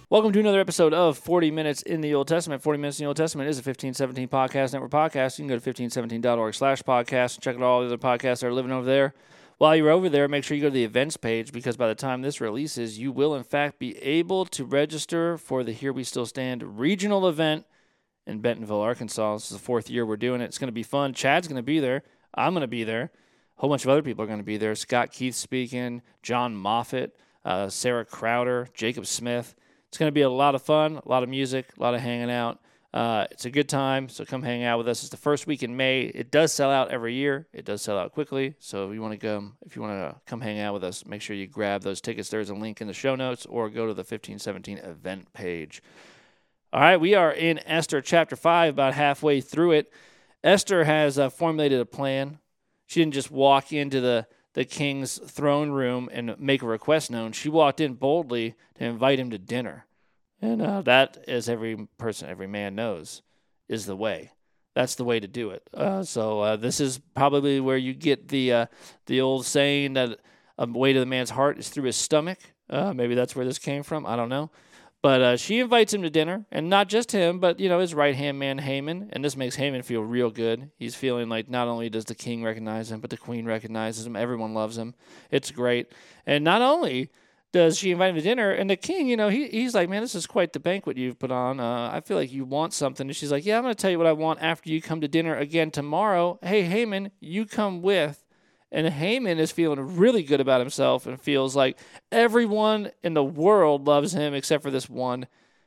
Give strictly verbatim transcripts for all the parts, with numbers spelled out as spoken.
Welcome to another episode of forty Minutes in the Old Testament. forty Minutes in the Old Testament is a fifteen seventeen Podcast Network podcast. You can go to fifteen seventeen dot org slash podcast and check out all the other podcasts that are living over there. While you're over there, make sure you go to the events page because by the time this releases, you will in fact be able to register for the Here We Still Stand regional event in Bentonville, Arkansas. This is the fourth year we're doing it. It's going to be fun. Chad's going to be there. I'm going to be there. A whole bunch of other people are going to be there. Scott Keith speaking, John Moffat, uh, Sarah Crowder, Jacob Smith. It's going to be a lot of fun, a lot of music, a lot of hanging out. Uh, it's a good time, so come hang out with us. It's the first week in May. It does sell out every year. It does sell out quickly, so if you want to come, if you want to come hang out with us, make sure you grab those tickets. There's a link in the show notes, or go to the fifteen seventeen event page. All right, we are in Esther chapter five, about halfway through it. Esther has uh, formulated a plan. She didn't just walk into the the king's throne room and make a request known. She walked in boldly to invite him to dinner. And uh, that, as every person, every man knows, is the way. That's the way to do it. Uh, so uh, this is probably where you get the uh, the old saying that a way to the man's heart is through his stomach. Uh, maybe that's where this came from. I don't know. But uh, she invites him to dinner, and not just him, but you know his right-hand man, Haman. And this makes Haman feel real good. He's feeling like not only does the king recognize him, but the queen recognizes him. Everyone loves him. It's great. And not only does she invite him to dinner, and the king, you know, he he's like, man, this is quite the banquet you've put on. Uh, I feel like you want something. And she's like, yeah, I'm going to tell you what I want after you come to dinner again tomorrow. Hey, Haman, you come with. And Haman is feeling really good about himself and feels like everyone in the world loves him except for this one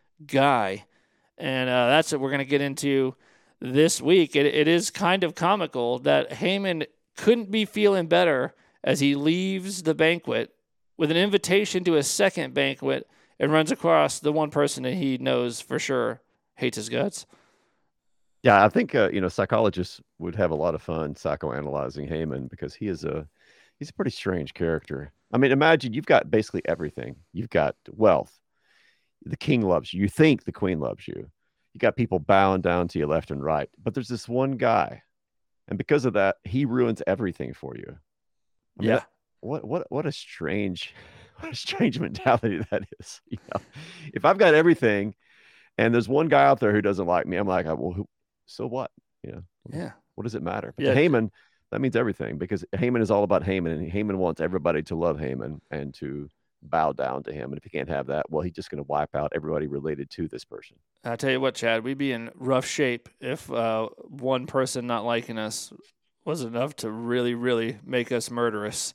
guy. And uh, that's what we're going to get into this week. It, it is kind of comical that Haman couldn't be feeling better as he leaves the banquet with an invitation to a second banquet and runs across the one person that he knows for sure hates his guts. Yeah, I think uh, you know psychologists would have a lot of fun psychoanalyzing Haman because he is a he's a pretty strange character. I mean, imagine you've got basically everything. You've got wealth. The king loves you. You think the queen loves you. You got people bowing down to you left and right. But there's this one guy, and because of that, he ruins everything for you. I mean, Yeah. that- what what what a strange what a strange mentality that is. You know, if I've got everything, and there's one guy out there who doesn't like me, I'm like, well, who, so what? You know, Yeah. what does it matter? But Yeah. to Haman, that means everything because Haman is all about Haman, and Haman wants everybody to love Haman and to bow down to him. And if he can't have that, well, he's just going to wipe out everybody related to this person. I tell you what, Chad, we'd be in rough shape if uh, one person not liking us was enough to really, really make us murderous.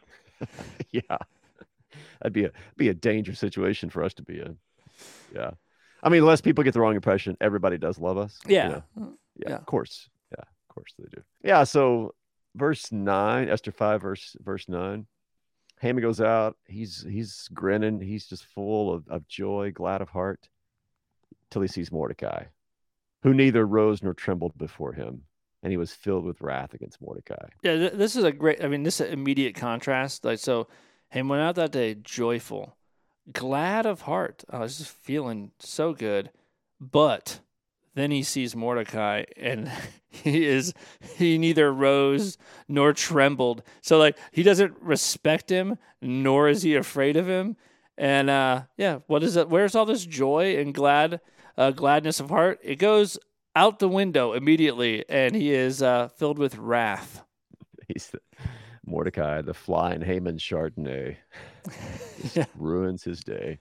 Yeah, that'd be a be a dangerous situation for us to be in. Yeah, I mean, unless people get the wrong impression, everybody does love us. Yeah. You know? yeah, Yeah. of course. Yeah, of course they do. Yeah, so verse nine, Esther five, verse verse nine. Haman goes out. He's he's grinning. He's just full of, of joy, glad of heart, till he sees Mordecai, who neither rose nor trembled before him, and he was filled with wrath against Mordecai. Yeah, th- this is a great, I mean, this is an immediate contrast. Like, so, Haman went out that day joyful, glad of heart. I was just feeling so good. But then he sees Mordecai, and he is, he neither rose nor trembled. So, like, he doesn't respect him, nor is he afraid of him. And, uh, yeah, what is it? Where's all this joy and glad, uh, gladness of heart? It goes out the window immediately, and he is uh, filled with wrath. He's the, Mordecai, the fly in Haman's Chardonnay, just Yeah. ruins his day.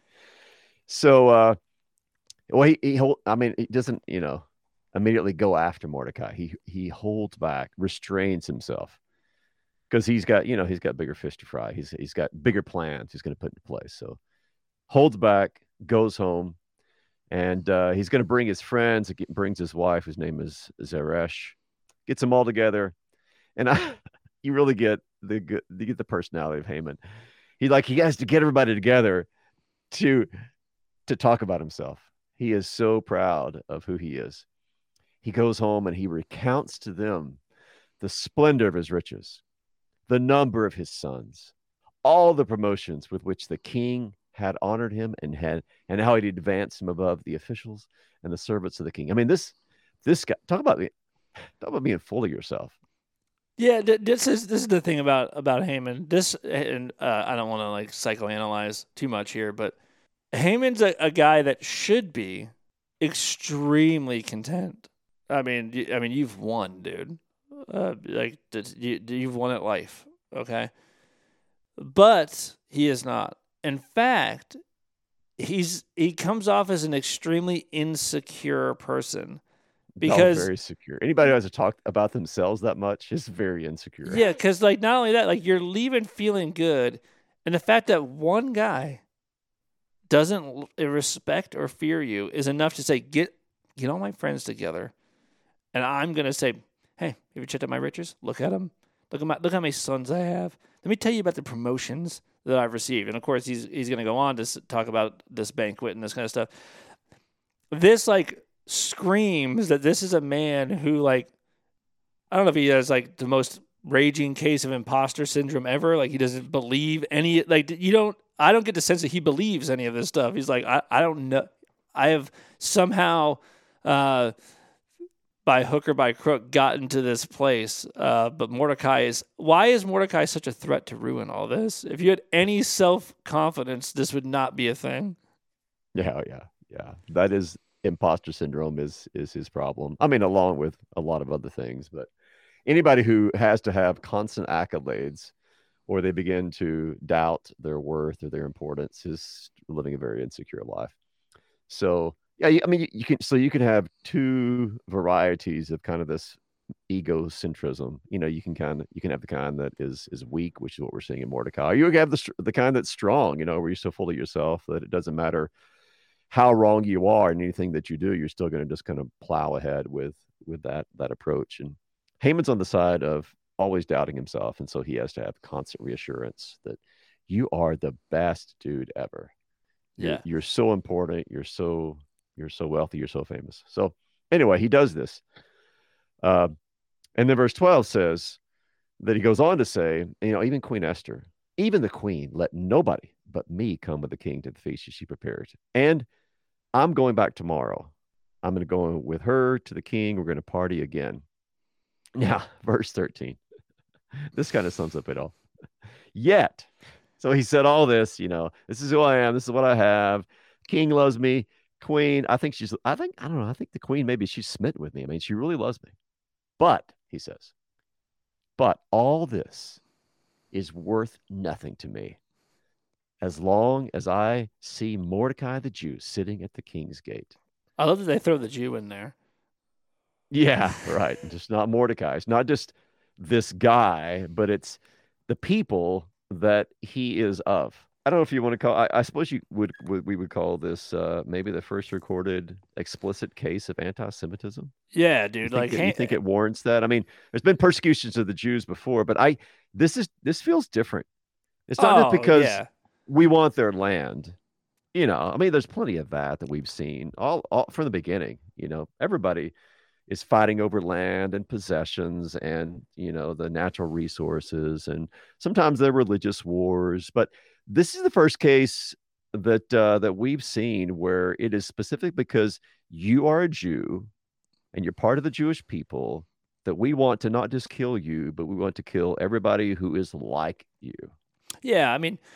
So, uh, well, he, he hold, I mean, he doesn't, you know, immediately go after Mordecai. He he holds back, restrains himself, because he's got, you know, he's got bigger fish to fry. He's he's got bigger plans he's going to put into place. So, holds back, goes home. And uh, he's going to bring his friends. He brings his wife, whose name is Zeresh, gets them all together. And I, you really get the you get the personality of Haman. He like he has to get everybody together to to talk about himself. He is so proud of who he is. He goes home and he recounts to them the splendor of his riches, the number of his sons, all the promotions with which the king had honored him and had and how he'd advanced him above the officials and the servants of the king. I mean, this this guy, talk about talk about being full of yourself. Yeah, th- this is this is the thing about about Haman. This, and uh, I don't want to like psychoanalyze too much here, but Haman's a, a guy that should be extremely content. I mean, y- I mean, you've won, dude. Uh, like th- you, you've won at life, okay? But he is not. In fact, he's he comes off as an extremely insecure person Oh, because very secure. Anybody who has to talk about themselves that much is very insecure. yeah, because like not only that, like you're leaving feeling good, and the fact that one guy doesn't l- respect or fear you is enough to say get get all my friends together, and I'm gonna say, hey, have you checked out my riches? Look at them. Look at my look how many sons I have. Let me tell you about the promotions that I've received. And of course, he's he's gonna go on to s- talk about this banquet and this kind of stuff. This like screams that this is a man who like I don't know if he has like the most raging case of imposter syndrome ever. Like he doesn't believe any like you don't I don't get the sense that he believes any of this stuff. He's like I, I don't know. I have somehow uh by hook or by crook gotten to this place. Uh, but Mordecai is why is Mordecai such a threat to ruin all this? If you had any self confidence, this would not be a thing. Yeah, yeah, yeah. That is imposter syndrome is is his problem. I mean, along with a lot of other things, but anybody who has to have constant accolades or they begin to doubt their worth or their importance is living a very insecure life. So yeah, you- I mean, you, you can so you can have two varieties of kind of this egocentrism. You know, you can kind of you can have the kind that is is weak, which is what we're seeing in Mordecai. You can have the str- the kind that's strong. You know, where you're so full of yourself that it doesn't matter how wrong you are in anything that you do, you're still going to just kind of plow ahead with with that that approach. And Haman's on the side of always doubting himself, and so he has to have constant reassurance that you are the best dude ever. You're Yeah. you're so important. You're so you're so wealthy. You're so famous. So anyway, he does this. Uh, and then verse twelve says that he goes on to say, you know, even Queen Esther, even the queen, let nobody but me come with the king to the feast she prepared. And I'm going back tomorrow. I'm going to go with her to the king. We're going to party again. Now, verse thirteen. This kind of sums up it all. Yet, so he said all this, you know, this is who I am. This is what I have. King loves me. Queen, I think she's, I think, I don't know. I think the queen, maybe she's smitten with me. I mean, she really loves me. But, he says, but all this is worth nothing to me as long as I see Mordecai the Jew sitting at the king's gate. I love that they throw the Jew in there. Yeah, right. Just not Mordecai. It's not just this guy, but it's the people that he is of. I don't know if you want to call. I, I suppose you would, would. We would call this uh, maybe the first recorded explicit case of anti-Semitism. Yeah, You dude. think Like, it, you hey, think it warrants that? I mean, there's been persecutions of the Jews before, but I this is this feels different. It's not just oh because yeah, we want their land. You know, I mean, there's plenty of that that we've seen all, all from the beginning. You know, everybody is fighting over land and possessions and you know the natural resources and sometimes they're religious wars, but this is the first case that uh, that we've seen where it is specific because you are a Jew and you're part of the Jewish people that we want to not just kill you but we want to kill everybody who is like you. yeah. I mean,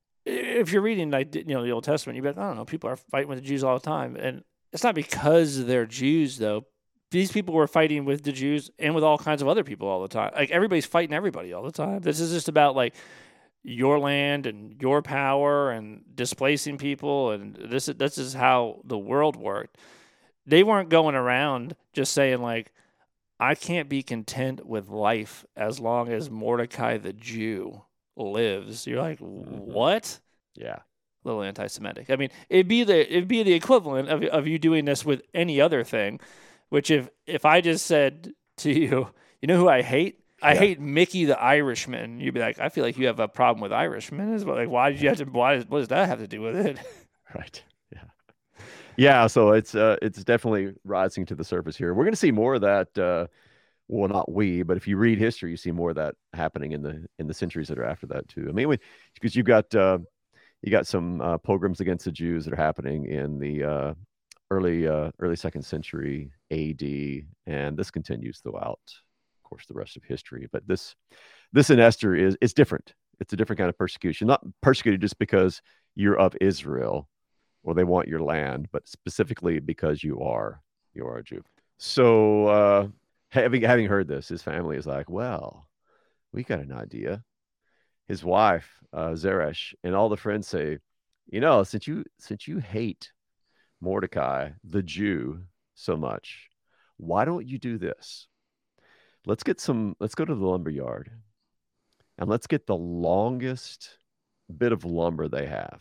if you're reading like you know the Old Testament, you'd be like, I don't know, people are fighting with the Jews all the time, and it's not because they're Jews though. These people were fighting with the Jews and with all kinds of other people all the time. Like everybody's fighting everybody all the time. This is just about like your land and your power and displacing people, and this is this is how the world worked. They weren't going around just saying like, I can't be content with life as long as Mordecai the Jew lives. You're like, Mm-hmm. what? Yeah. A little anti-Semitic. I mean, it'd be the it'd be the equivalent of of you doing this with any other thing, which if if I just said to you, you know who I hate? I Yeah. hate Mickey the Irishman. You'd be like, I feel like you have a problem with Irishmen. As well. Like, why did you have to? Why? What does that have to do with it? Right. Yeah. Yeah. So it's uh, it's definitely rising to the surface here. We're going to see more of that. Uh, well, not we, but if you read history, you see more of that happening in the in the centuries that are after that too. I mean, because you've got uh, you got some uh, pogroms against the Jews that are happening in the uh, early uh, early second century A D, and this continues throughout, of course, the rest of history. But this this in Esther is it's different. It's a different kind of persecution. Not persecuted just because you're of Israel, or they want your land, but specifically because you are you are a Jew. So uh, having having heard this, his family is like, well, we got an idea. His wife, uh, Zeresh, and all the friends say, you know, since you since you hate Mordecai, the Jew, so much, why don't you do this? Let's get some, let's go to the lumber yard and let's get the longest bit of lumber they have.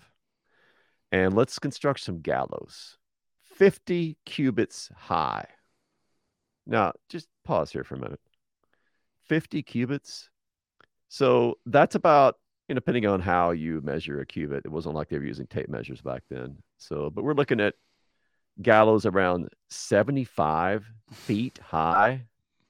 And let's construct some gallows, fifty cubits high. Now, just pause here for a minute. fifty cubits. So that's about, you know, depending on how you measure a cubit, it wasn't like they were using tape measures back then. So, but we're looking at gallows around seventy-five feet high.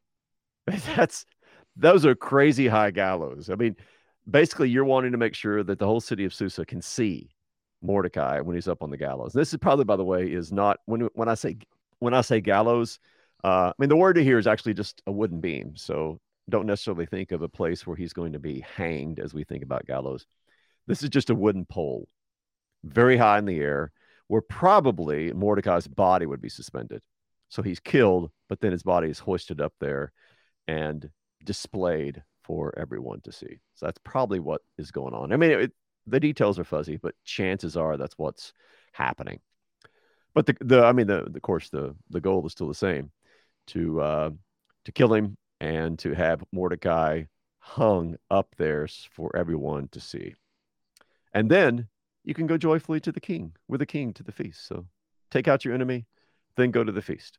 That's, those are crazy high gallows. I mean, basically you're wanting to make sure that the whole city of Susa can see Mordecai when he's up on the gallows. This is probably, by the way, is not when, when I say, when I say gallows, uh, I mean, the word here is actually just a wooden beam. So don't necessarily think of a place where he's going to be hanged as we think about gallows. This is just a wooden pole, very high in the air, where probably Mordecai's body would be suspended. So he's killed, but then his body is hoisted up there and displayed for everyone to see. So that's probably what is going on. I mean, it, the details are fuzzy, but chances are that's what's happening. But the, the I mean, the, the of course, the, the goal is still the same, to uh, to kill him and to have Mordecai hung up there for everyone to see. And then you can go joyfully to the king, with the king to the feast. So take out your enemy, then go to the feast.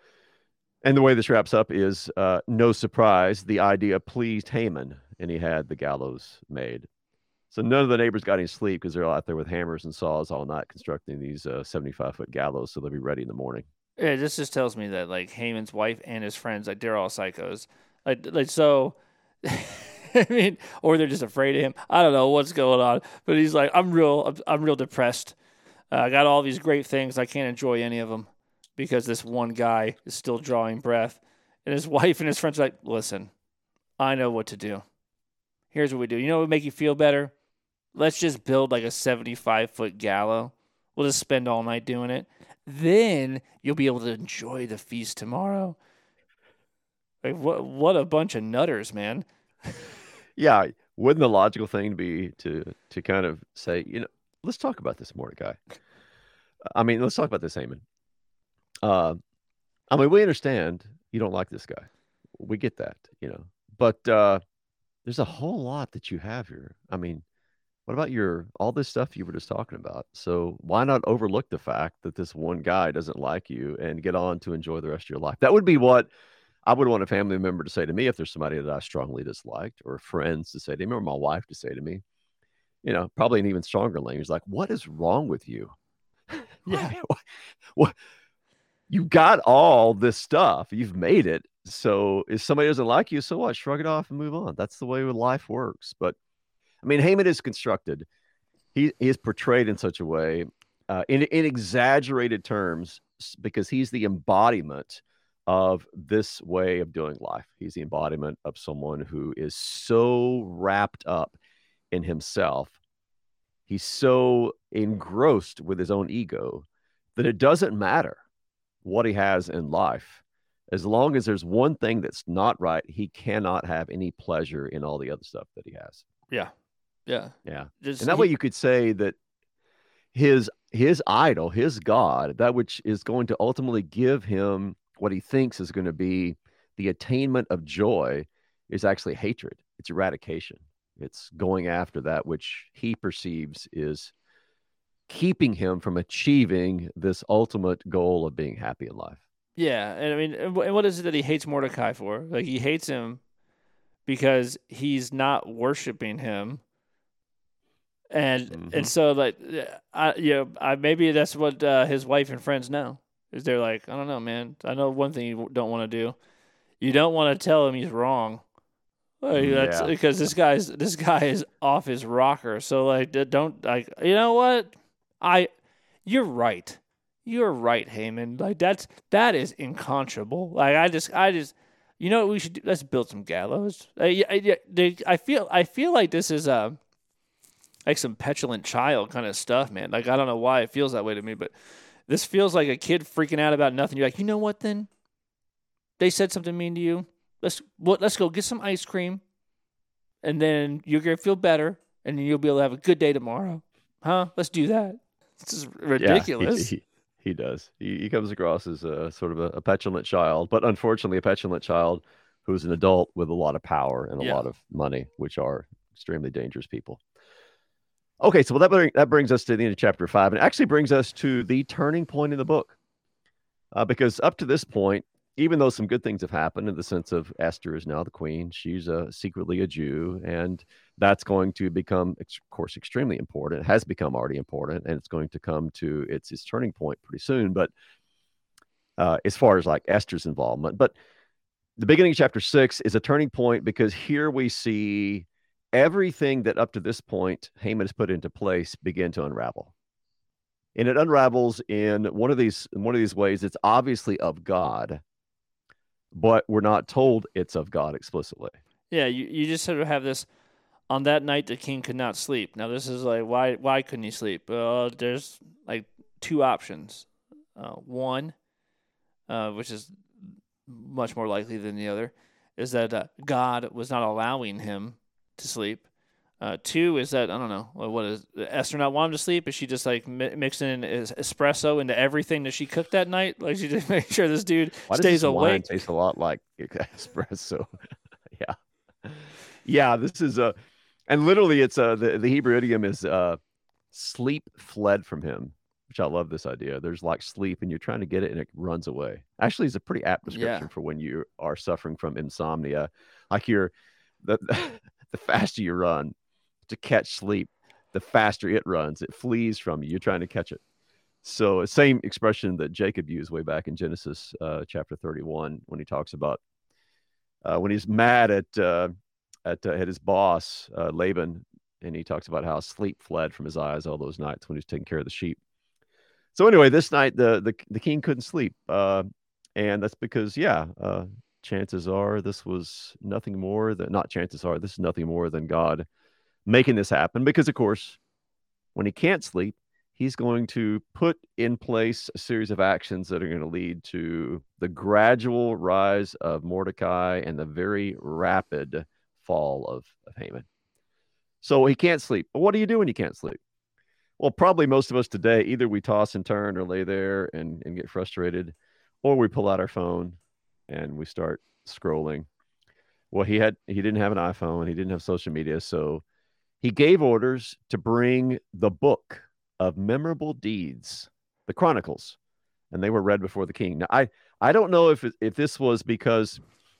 And the way this wraps up is, uh, no surprise, the idea pleased Haman, and he had the gallows made. So none of the neighbors got any sleep because they're out there with hammers and saws all night constructing these uh, seventy-five-foot gallows so they'll be ready in the morning. Yeah, this just tells me that, like, Haman's wife and his friends, like, they're all psychos. Like, like so, I mean, or they're just afraid of him. I don't know what's going on. But he's like, I'm real, I'm, I'm real depressed. Uh, I got all these great things. I can't enjoy any of them because this one guy is still drawing breath. And his wife and his friends are like, listen, I know what to do. Here's what we do. You know what would make you feel better? Let's just build like a seventy-five-foot gallows. We'll just spend all night doing it. Then you'll be able to enjoy the feast tomorrow. Like, what what a bunch of nutters, man. Yeah, wouldn't the logical thing be to to kind of say, you know, let's talk about this, Mordecai. I mean, let's talk about this, Haman. Uh, I mean, we understand you don't like this guy. We get that, you know. But uh, there's a whole lot that you have here. I mean, what about your all this stuff you were just talking about? So why not overlook the fact that this one guy doesn't like you and get on to enjoy the rest of your life? That would be what I would want a family member to say to me if there's somebody that I strongly disliked, or friends to say to me, or my wife to say to me. You know, probably an even stronger language, like, what is wrong with you? Yeah. what, what? You got all this stuff. You've made it. So if somebody doesn't like you, so what? Shrug it off and move on. That's the way life works. But I mean, Haman is constructed. He, he is portrayed in such a way, uh, in, in exaggerated terms, because he's the embodiment of this way of doing life. He's the embodiment of someone who is so wrapped up in himself. He's so engrossed with his own ego that it doesn't matter what he has in life. As long as there's one thing that's not right, he cannot have any pleasure in all the other stuff that he has. Yeah. Yeah. Yeah. Just, and that he, way you could say that his his idol, his God, that which is going to ultimately give him what he thinks is going to be the attainment of joy, is actually hatred. It's eradication. It's going after that which he perceives is keeping him from achieving this ultimate goal of being happy in life. Yeah, and I mean, and what is it that he hates Mordecai for? Like, he hates him because he's not worshiping him, and mm-hmm. and so like, I you know, I maybe that's what uh, his wife and friends know, is they're like, I don't know, man. I know one thing you don't want to do. You don't want to tell him he's wrong. Like, that's yeah. because this guy's this guy is off his rocker. So like, don't like, you know what? I, you're right. You're right, Haman. Like, that's that is unconscionable. Like, I just, I just, you know what we should do? Let's build some gallows. I, I, I feel, I feel like this is a, like some petulant child kind of stuff, man. Like, I don't know why it feels that way to me, but this feels like a kid freaking out about nothing. You're like, you know what then? They said something mean to you. Let's well, let's go get some ice cream, and then you're going to feel better, and then you'll be able to have a good day tomorrow. Huh? Let's do that. This is ridiculous. Yeah, he, he, he does. He, he comes across as a sort of a, a petulant child, but unfortunately a petulant child who's an adult with a lot of power and a Yeah. lot of money, which are extremely dangerous people. Okay, so well, that, bring, that brings us to the end of chapter five, and actually brings us to the turning point in the book. Uh, because up to this point, even though some good things have happened in the sense of Esther is now the queen, she's uh, secretly a Jew, and that's going to become, of course, extremely important. It has become already important, and it's going to come to its, its turning point pretty soon. But uh, as far as like Esther's involvement, but the beginning of chapter six is a turning point because here we see everything that up to this point Haman has put into place begin to unravel. And it unravels in one of these in one of these ways. It's obviously of God, but we're not told it's of God explicitly. Yeah, you, you just sort of have this, on that night the king could not sleep. Now this is like, why why couldn't he sleep? Uh, there's like two options. Uh, one, uh, which is much more likely than the other, is that uh, God was not allowing him to sleep. Uh, two is that, I don't know, what is Esther not wanting to sleep? Is she just like mi- mixing in es- espresso into everything that she cooked that night? Like she just make sure this dude Why does stays this wine awake? taste a lot like espresso? Yeah, yeah. This is a, and literally, it's a the, the Hebrew idiom is uh, sleep fled from him, which I love this idea. There's like sleep, and you're trying to get it, and it runs away. Actually, it's a pretty apt description Yeah. for when you are suffering from insomnia. Like you're the the faster you run to catch sleep, the faster it runs. It flees from you. You're trying to catch it. So, same expression that Jacob used way back in Genesis uh, chapter thirty-one when he talks about uh, when he's mad at uh, at, uh, at his boss uh, Laban, and he talks about how sleep fled from his eyes all those nights when he was taking care of the sheep. So anyway, this night the the, the king couldn't sleep, uh, and that's because yeah, uh, chances are this was nothing more than not. Chances are this is nothing more than God making this happen, because of course, when he can't sleep, he's going to put in place a series of actions that are going to lead to the gradual rise of Mordecai and the very rapid fall of, of Haman. So he can't sleep. But what do you do when you can't sleep? Well, probably most of us today, either we toss and turn or lay there and, and get frustrated, or we pull out our phone and we start scrolling. Well, he had he didn't have an iPhone, he didn't have social media, so he gave orders to bring the book of memorable deeds, the Chronicles, and they were read before the king. Now, I, I don't know if it, if this was because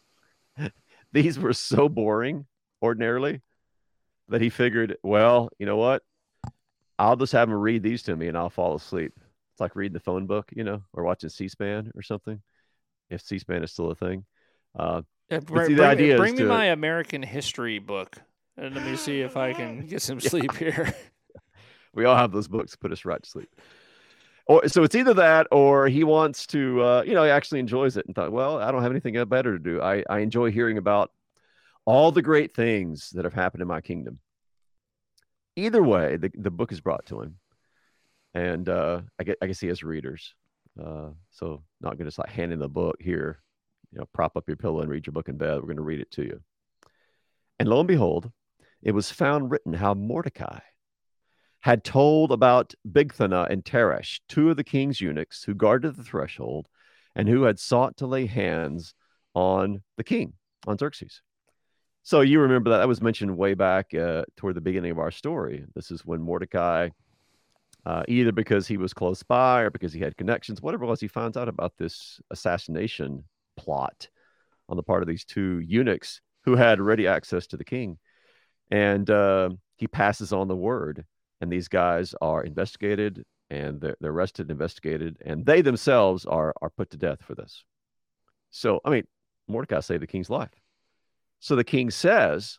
these were so boring ordinarily that he figured, well, you know what? I'll just have him read these to me and I'll fall asleep. It's like reading the phone book, you know, or watching C-SPAN or something, if C-SPAN is still a thing. Uh, Yeah, but bring see, the bring, idea bring is me to, my American history book, and let me see if I can get some sleep here. we all have those books put us right to sleep. Or so it's either that, or he wants to, uh, you know, he actually enjoys it and thought, well, I don't have anything better to do. I, I enjoy hearing about all the great things that have happened in my kingdom. Either way, the, the book is brought to him, and uh, I guess, I guess he has readers. Uh, so not going to just like hand in the book here, you know, prop up your pillow and read your book in bed. We're going to read it to you. And lo and behold, it was found written how Mordecai had told about Bigthana and Teresh, two of the king's eunuchs who guarded the threshold and who had sought to lay hands on the king, on Xerxes. So you remember that that was mentioned way back uh, toward the beginning of our story. This is when Mordecai, uh, either because he was close by or because he had connections, whatever it was, he finds out about this assassination plot on the part of these two eunuchs who had ready access to the king. And uh, he passes on the word. And these guys are investigated, and they're, they're arrested, investigated, and they themselves are are put to death for this. So, I mean, Mordecai saved the king's life. So the king says,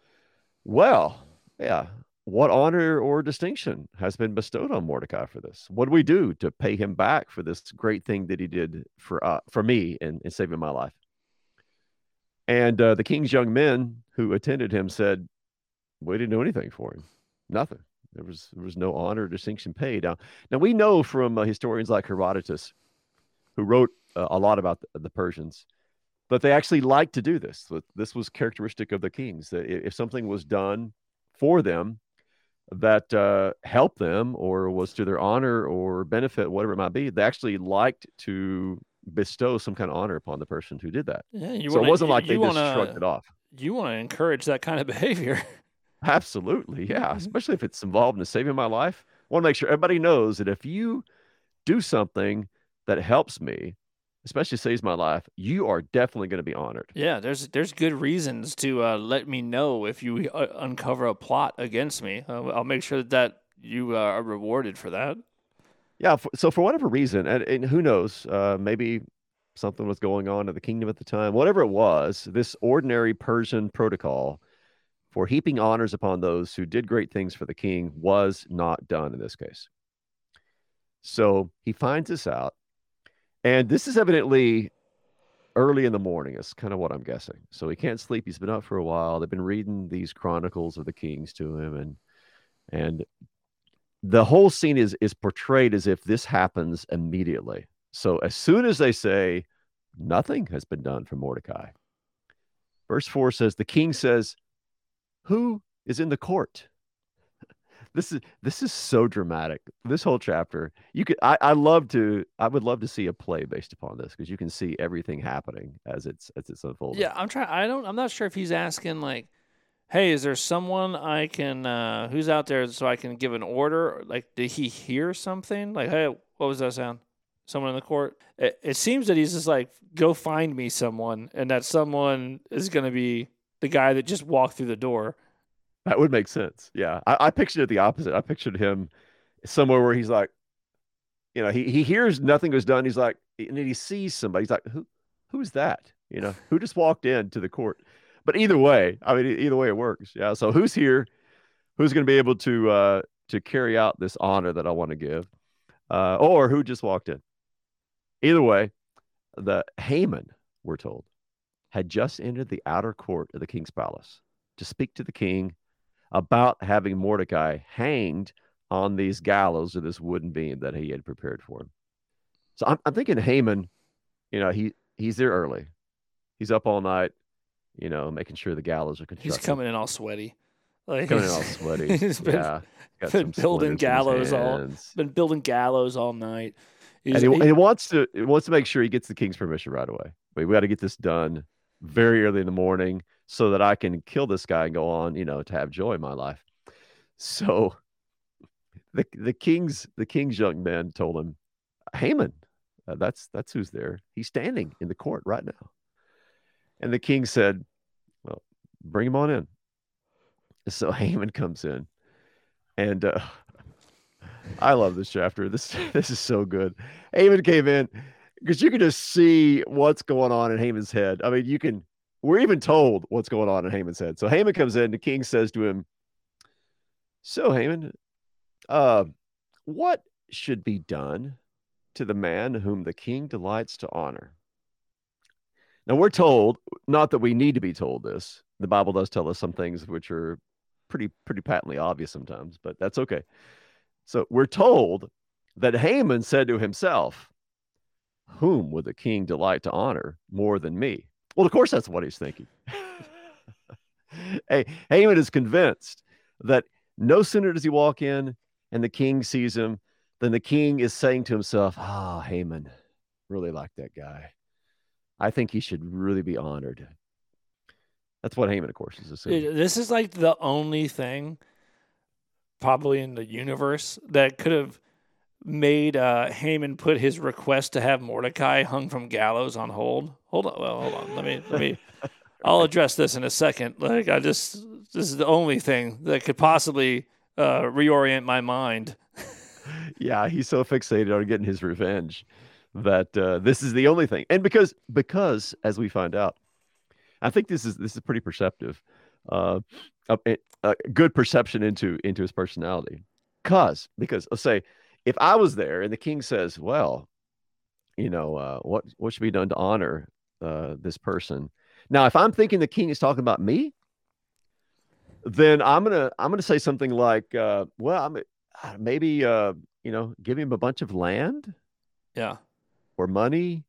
well, yeah, what honor or distinction has been bestowed on Mordecai for this? What do we do to pay him back for this great thing that he did for uh, for me in, in saving my life? And uh, the king's young men who attended him said, we didn't do anything for him. Nothing. There was there was no honor or distinction paid. Now, now we know from uh, historians like Herodotus, who wrote uh, a lot about the, the Persians, but they actually liked to do this. This was characteristic of the kings. That if something was done for them that uh, helped them or was to their honor or benefit, whatever it might be, they actually liked to bestow some kind of honor upon the person who did that. Yeah, you so wanna, it wasn't you, like they you just wanna, shrugged it off. You want to encourage that kind of behavior. Absolutely, yeah. Mm-hmm. Especially if it's involved in saving my life. I want to make sure everybody knows that if you do something that helps me, especially saves my life, you are definitely going to be honored. Yeah, there's there's good reasons to uh, let me know if you uh, uncover a plot against me. Uh, I'll make sure that you uh, are rewarded for that. Yeah. For, so for whatever reason, and, and who knows, uh, maybe something was going on in the kingdom at the time. Whatever it was, this ordinary Persian protocol for heaping honors upon those who did great things for the king was not done in this case. So he finds this out. And this is evidently early in the morning, is kind of what I'm guessing. So he can't sleep. He's been up for a while. They've been reading these chronicles of the kings to him. And and the whole scene is is portrayed as if this happens immediately. So as soon as they say, nothing has been done for Mordecai. Verse four says, the king says, who is in the court? This is this is so dramatic. This whole chapter, you could I, I love to I would love to see a play based upon this, because you can see everything happening as it's as it's unfolding. Yeah, I'm trying. I don't. I'm not sure if he's asking like, "Hey, is there someone I can uh, who's out there so I can give an order?" Like, did he hear something? Like, hey, what was that sound? Someone in the court? It, it seems that he's just like, "Go find me someone," and that someone is going to be the guy that just walked through the door. That would make sense. Yeah. I, I pictured it the opposite. I pictured him somewhere where he's like, you know, he, he hears nothing was done. He's like, and then he sees somebody. He's like, who, who's that? You know, who just walked into the court? But either way, I mean, either way it works. Yeah. So who's here? Who's going to be able to, uh, to carry out this honor that I want to give? Uh, or who just walked in? Either way, the Haman, we're told, had just entered the outer court of the king's palace to speak to the king about having Mordecai hanged on these gallows or this wooden beam that he had prepared for him. So I'm, I'm thinking Haman, you know, he he's there early. He's up all night, you know, making sure the gallows are constructed. He's coming in all sweaty. Like, coming in all sweaty. He's been, yeah. Got been building gallows all been building gallows all night. And he, he, he wants to he wants to make sure he gets the king's permission right away. But we got to get this done very early in the morning so that I can kill this guy and go on, you know, to have joy in my life. So the the king's the king's young man told him, Haman, uh, that's that's who's there. He's standing in the court right now. And the king said, well, bring him on in. So Haman comes in, and uh, I love this chapter. This this is so good. Haman came in because you can just see what's going on in Haman's head. I mean, you can. We're even told what's going on in Haman's head. So Haman comes in. The king says to him, "So Haman, uh, what should be done to the man whom the king delights to honor?" Now we're told, not that we need to be told this. The Bible does tell us some things which are pretty pretty patently obvious sometimes, but that's okay. So we're told that Haman said to himself, whom would the king delight to honor more than me? Well, of course, that's what he's thinking. Hey, Haman is convinced that no sooner does he walk in and the king sees him than the king is saying to himself, ah, oh, Haman, really like that guy. I think he should really be honored. That's what Haman, of course, is assuming. This is like the only thing probably in the universe that could have made uh, Haman put his request to have Mordecai hung from gallows on hold. Hold on, well, hold on. Let me, let me. I'll address this in a second. Like I just, this is the only thing that could possibly uh, reorient my mind. Yeah, he's so fixated on getting his revenge that uh, this is the only thing. And because, because as we find out, I think this is this is pretty perceptive, uh, a, a good perception into into his personality. Cause because let's say if I was there and the king says, "Well, you know, uh, what what should be done to honor uh, this person?" Now, if I'm thinking the king is talking about me, then I'm gonna I'm gonna say something like, uh, well, I'm uh, maybe uh, you know, give him a bunch of land Yeah. or money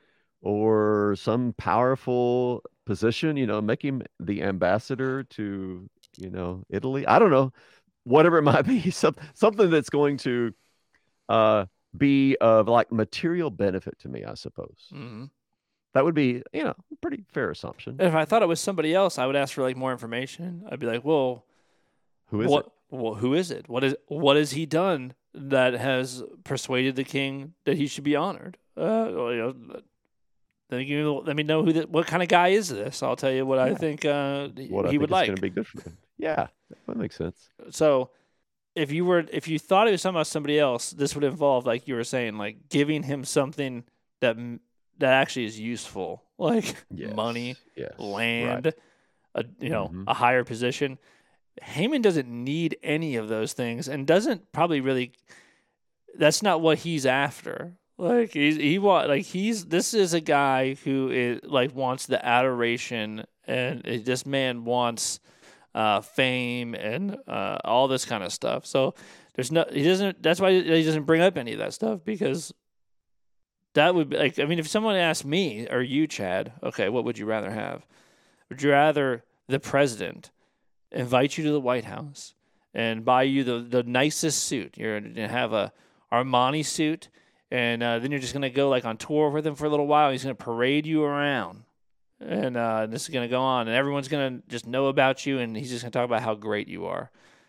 or some powerful position, you know, make him the ambassador to, you know, Italy. I don't know, whatever it might be, some, something that's going to uh, be of like material benefit to me, I suppose. Mm-hmm. That would be, you know, a pretty fair assumption. If I thought it was somebody else, I would ask for like more information. I'd be like, well, Who is it? what? Well, who is it? What is what has he done that has persuaded the king that he should be honored? Uh, well, you know, then you let me know who the, what kind of guy is this. I'll tell you what I Yeah. think uh, What I he think would is like. going to be good for them. Yeah, that makes sense. So if you were if you thought it was talking about somebody else, this would involve, like you were saying, like giving him something that that actually is useful, like Yes. money, Yes. land, Right. a you know Mhm. a higher position. Haman doesn't need any of those things, and doesn't probably really. That's not what he's after. Like he's he want like he's this is a guy who is like wants the adoration, and it, this man wants uh, fame and uh, all this kind of stuff. So there's no he doesn't. That's why he doesn't bring up any of that stuff, because that would be like, I mean, if someone asked me or you, Chad, okay, what would you rather have? Would you rather the president invite you to the White House and buy you the, the nicest suit? You're going to have a Armani suit, and uh, then you're just going to go like on tour with him for a little while. He's going to parade you around, and uh, this is going to go on, and everyone's going to just know about you, and he's just going to talk about how great you are.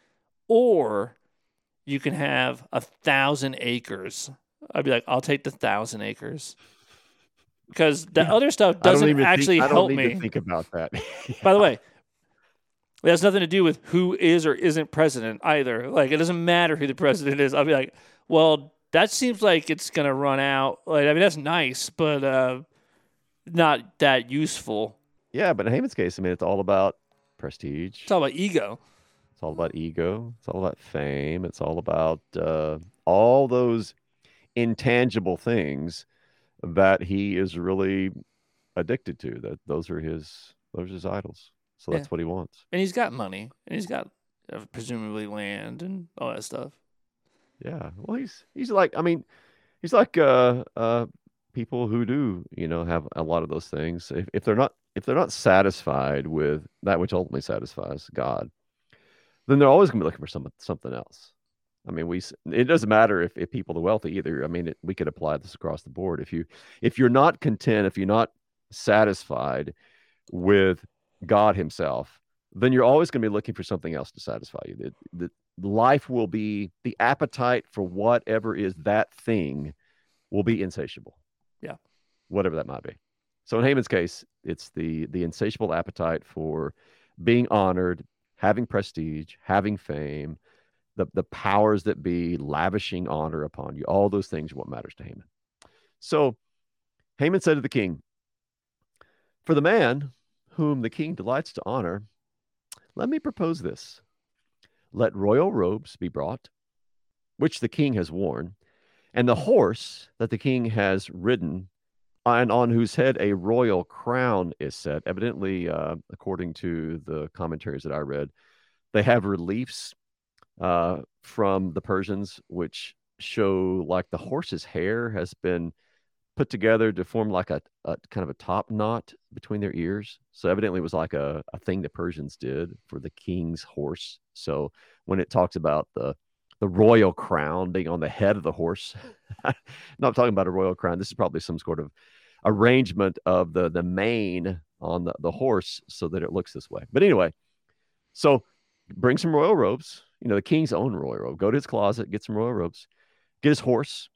Or you can have a thousand acres. I'd be like, I'll take the thousand acres. Because the Yeah. other stuff I don't doesn't even actually think, I don't help need me. to think about that. By the way, it has nothing to do with who is or isn't president either. Like, it doesn't matter who the president is. I'll be like, well, that seems like it's going to run out. Like, I mean, that's nice, but uh, not that useful. Yeah, but in Haman's case, I mean, it's all about prestige. It's all about ego. It's all about ego. It's all about fame. It's all about uh, all those intangible things that he is really addicted to. That those are his those are his idols. So that's Yeah. what he wants. And he's got money, and he's got uh, presumably land and all that stuff. Yeah. Well, he's he's like I mean, he's like uh uh people who do, you know, have a lot of those things. If if they're not if they're not satisfied with that which ultimately satisfies God, then they're always going to be looking for some, something else. I mean, we it doesn't matter if, if people are wealthy either. I mean, it, we could apply this across the board. If you if you're not content, if you're not satisfied with God Himself, then you're always going to be looking for something else to satisfy you. The, the life will be the appetite for whatever is that thing will be insatiable. Yeah, whatever that might be. So in Haman's case, it's the the insatiable appetite for being honored, having prestige, having fame, the, the powers that be lavishing honor upon you. All those things are what matters to Haman. So Haman said to the king, for the man whom the king delights to honor, let me propose this. Let royal robes be brought, which the king has worn, and the horse that the king has ridden, and on whose head a royal crown is set. Evidently, uh, according to the commentaries that I read, they have reliefs uh, from the Persians, which show like the horse's hair has been put together to form like a, a kind of a top knot between their ears. So evidently it was like a, a thing the Persians did for the king's horse. So when it talks about the the royal crown being on the head of the horse, not talking about a royal crown. This is probably some sort of arrangement of the the mane on the, the horse so that it looks this way. But anyway, so bring some royal robes, you know, the king's own royal robe. Go to his closet, get some royal robes, get his horse,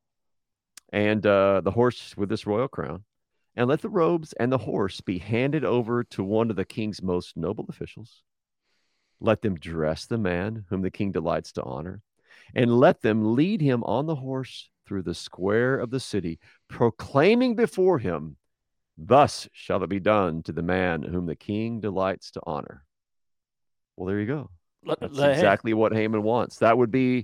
and uh, the horse with this royal crown, and let the robes and the horse be handed over to one of the king's most noble officials. Let them dress the man whom the king delights to honor, and let them lead him on the horse through the square of the city, proclaiming before him, thus shall it be done to the man whom the king delights to honor. Well, there you go. That's exactly what Haman wants. That would be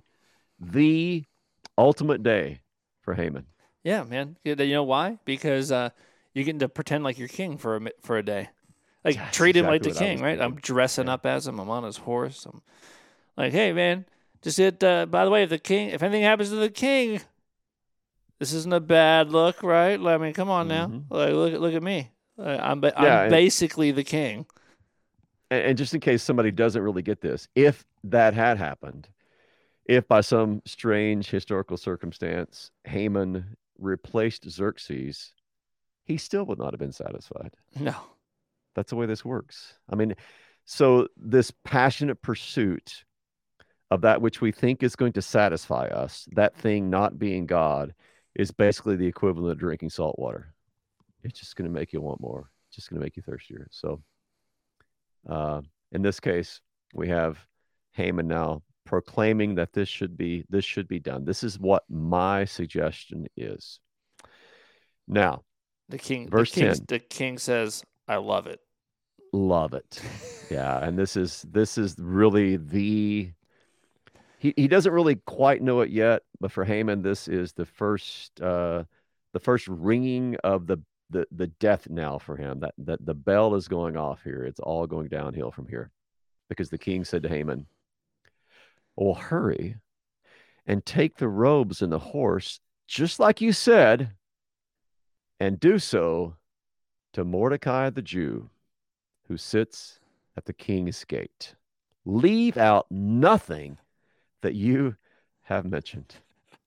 the ultimate day for Haman. Yeah, man. You know why? Because uh, you get to pretend like you're king for a for a day. Like That's treat him like exactly the what I king, was right? I'm thinking. dressing Yeah. up as him. I'm on his horse. I'm like, hey man, just it. Uh, by the way, if the king, if anything happens to the king, this isn't a bad look, right? I mean, come on now. Mhm. Like, look, look at me. Uh, I'm, ba- Yeah, I'm and, basically the king. and and just in case somebody doesn't really get this, if that had happened, if by some strange historical circumstance Haman replaced Xerxes, he still would not have been satisfied. No. That's the way this works. I mean, so this passionate pursuit of that which we think is going to satisfy us, that thing not being God, is basically the equivalent of drinking salt water. It's just going to make you want more. It's just going to make you thirstier. So, uh, in this case, we have Haman now proclaiming that this should be this should be done. This is what my suggestion is. Now, The king, the verse king, ten. the king says, "I love it." Love it. Yeah, and this is this is really the he, he doesn't really quite know it yet, but for Haman, this is the first uh the first ringing of the the the death knell for him. That that the bell is going off here. It's all going downhill from here. Because the king said to Haman, well, hurry and take the robes and the horse, just like you said, and do so to Mordecai the Jew, who sits at the king's gate. Leave out nothing that you have mentioned.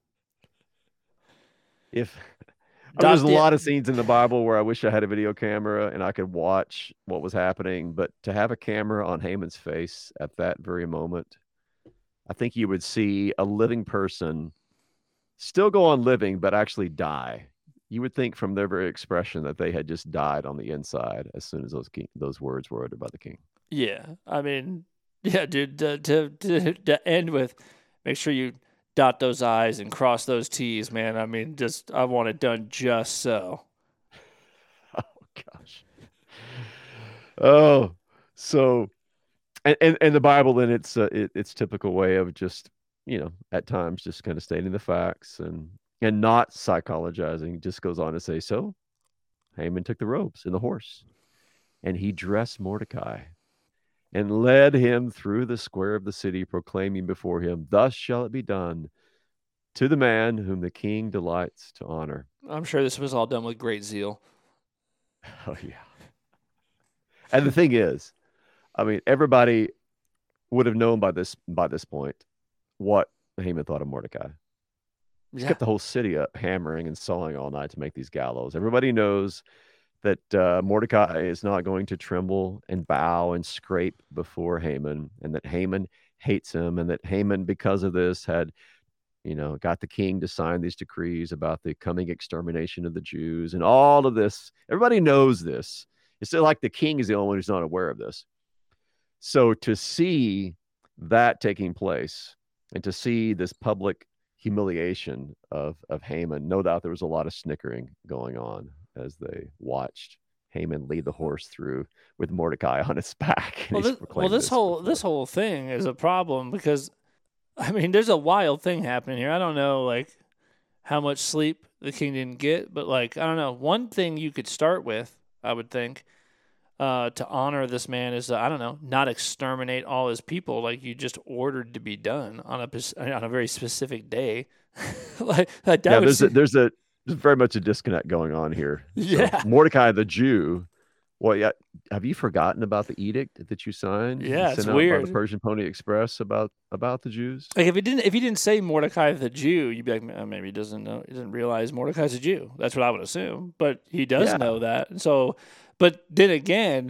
If I mean, there's a lot of scenes in the Bible where I wish I had a video camera and I could watch what was happening, but to have a camera on Haman's face at that very moment, I think you would see a living person still go on living, but actually die. You would think from their very expression that they had just died on the inside as soon as those king, those words were uttered by the king. Yeah, I mean, yeah, dude. To, to to to end with, make sure you dot those I's and cross those T's, man. I mean, just I want it done just so. Oh gosh. Oh, so and and, and the Bible then it's uh, it, it's typical way of just you know at times just kind of stating the facts and and not psychologizing. Just goes on to say so. Haman took the robes and the horse, and he dressed Mordecai and led him through the square of the city, proclaiming before him, thus shall it be done to the man whom the king delights to honor. I'm sure this was all done with great zeal. Oh, yeah. And the thing is, I mean, everybody would have known by this by this point what Haman thought of Mordecai. He's Yeah. kept the whole city up hammering and sawing all night to make these gallows. Everybody knows that uh, Mordecai is not going to tremble and bow and scrape before Haman, and that Haman hates him, and that Haman, because of this, had, you know, got the king to sign these decrees about the coming extermination of the Jews and all of this. Everybody knows this. It's like the king is the only one who's not aware of this. So to see that taking place and to see this public humiliation of, of Haman, no doubt there was a lot of snickering going on as they watched Haman lead the horse through with Mordecai on his back. Well, this, well, this, this whole before. this whole thing is a problem because, I mean, there's a wild thing happening here. I don't know, like, how much sleep the king didn't get, but, like, I don't know. One thing you could start with, I would think, uh, to honor this man is, uh, I don't know, not exterminate all his people like you just ordered to be done on a on a very specific day. like, like that yeah, there's a, there's a there's very much a disconnect going on here. Yeah, so, Mordecai the Jew. Well, yeah. Have you forgotten about the edict that you signed? Yeah, sent it's out weird. By the Persian Pony Express about about the Jews. Like if he didn't, if he didn't say Mordecai the Jew, you'd be like, oh, maybe he doesn't know, he doesn't realize Mordecai's a Jew. That's what I would assume. But he does yeah. know that. So, but then again,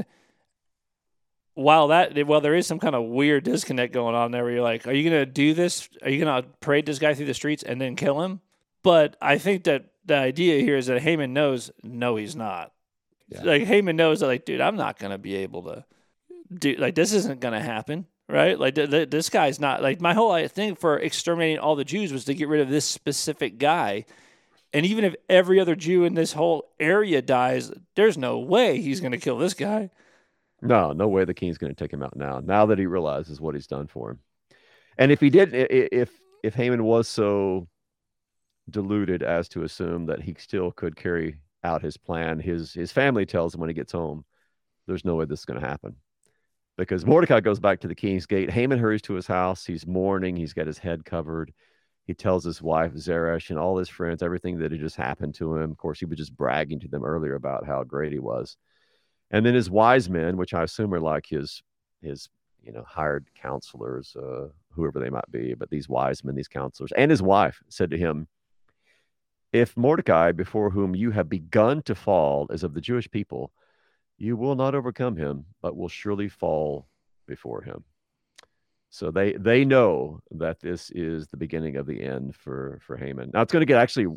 while that, while there is some kind of weird disconnect going on there, where you're like, are you gonna do this? Are you gonna parade this guy through the streets and then kill him? But I think that the idea here is that Haman knows, no, he's not. Yeah. Like Haman knows that, like, dude, I'm not gonna be able to do, like, this isn't gonna happen, right? Like, th- th- this guy's not, like, my whole thing for exterminating all the Jews was to get rid of this specific guy. And even if every other Jew in this whole area dies, there's no way he's gonna kill this guy. No, no way the king's gonna take him out now. Now that he realizes what he's done for him, and if he did, if if Haman was so deluded as to assume that he still could carry out his plan, his his family tells him when he gets home there's no way this is going to happen. Because Mordecai goes back to the king's gate. Haman hurries to his house. He's mourning. He's got his head covered. He tells his wife, Zeresh, and all his friends, everything that had just happened to him. Of course, he was just bragging to them earlier about how great he was. And then his wise men, which I assume are like his, his you know, hired counselors, uh, whoever they might be, but these wise men, these counselors, and his wife said to him, if Mordecai, before whom you have begun to fall, is of the Jewish people, you will not overcome him, but will surely fall before him. So they they know that this is the beginning of the end for for Haman. Now it's going to get actually.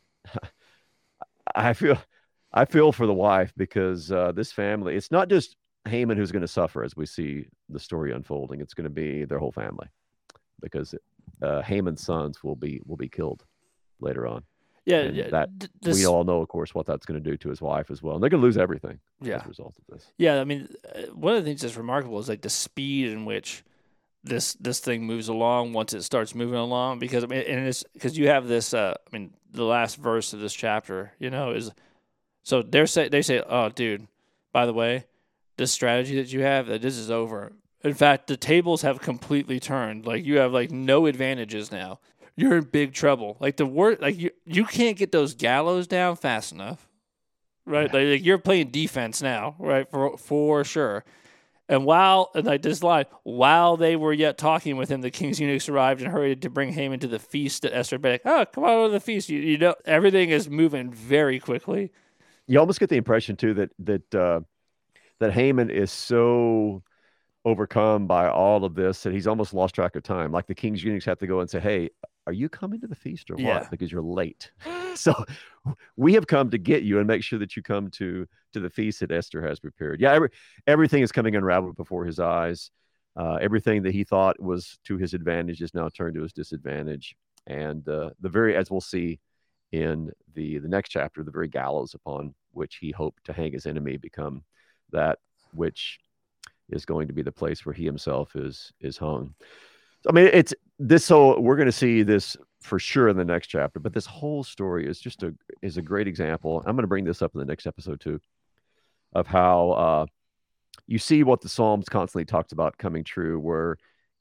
I feel I feel for the wife because uh, this family. It's not just Haman who's going to suffer as we see the story unfolding. It's going to be their whole family, because uh, Haman's sons will be will be killed later on. Yeah, and yeah. That this, we all know, of course, what that's going to do to his wife as well, and they're going to lose everything yeah. as a result of this. Yeah, I mean, one of the things that's remarkable is like the speed in which this this thing moves along once it starts moving along, because I mean, and it's because you have this. Uh, I mean, the last verse of this chapter, you know, is so they're say they say, "Oh, dude, by the way, this strategy that you have, that this is over. In fact, the tables have completely turned. Like you have like no advantages now. You're in big trouble. Like the word, like you you can't get those gallows down fast enough, right? Like, like you're playing defense now, right? For for sure." And while, and like this line, while they were yet talking with him, the king's eunuchs arrived and hurried to bring Haman to the feast that Esther begged. Oh, come on to the feast. You, you know, everything is moving very quickly. You almost get the impression, too, that that uh, that Haman is so overcome by all of this that he's almost lost track of time. Like the king's eunuchs have to go and say, hey, are you coming to the feast or what? Yeah. Because you're late. So we have come to get you and make sure that you come to to the feast that Esther has prepared. Yeah, every, everything is coming unraveled before his eyes. Uh, everything that he thought was to his advantage is now turned to his disadvantage. And uh, the very, as we'll see in the the next chapter, the very gallows upon which he hoped to hang his enemy become that which is going to be the place where he himself is is hung. I mean, it's this whole, we're going to see this for sure in the next chapter, but this whole story is just a is a great example. I'm going to bring this up in the next episode too, of how uh, you see what the Psalms constantly talks about coming true, where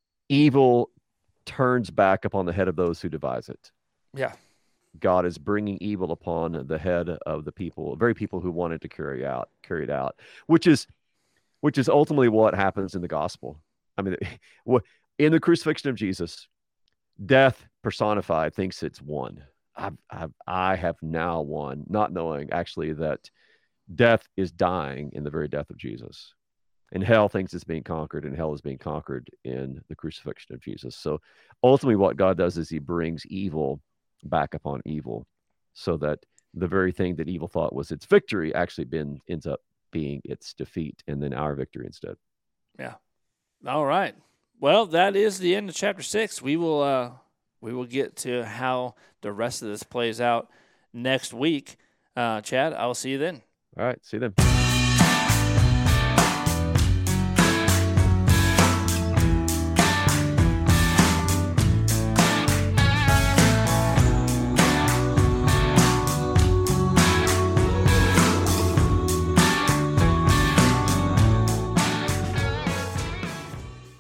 evil turns back upon the head of those who devise it. Yeah. God is bringing evil upon the head of the people, very people who wanted to carry out, carry it out, which is, which is ultimately what happens in the gospel. I mean, in the crucifixion of Jesus, death personified thinks it's won. I've, I've, I have now won, not knowing actually that death is dying in the very death of Jesus. And hell thinks it's being conquered, and hell is being conquered in the crucifixion of Jesus. So ultimately what God does is he brings evil back upon evil, so that the very thing that evil thought was its victory actually been ends up being its defeat, and then our victory instead. Yeah. All right. Well, that is the end of chapter six. We will uh, we will get to how the rest of this plays out next week. Uh, Chad, I will see you then. All right. See you then.